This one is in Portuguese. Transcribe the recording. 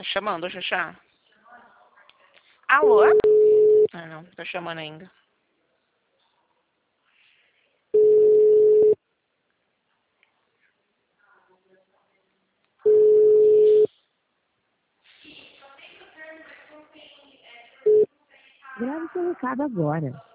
chamando, Xuxa. Alô? Ah, não, tô chamando ainda. Grave seu recado agora.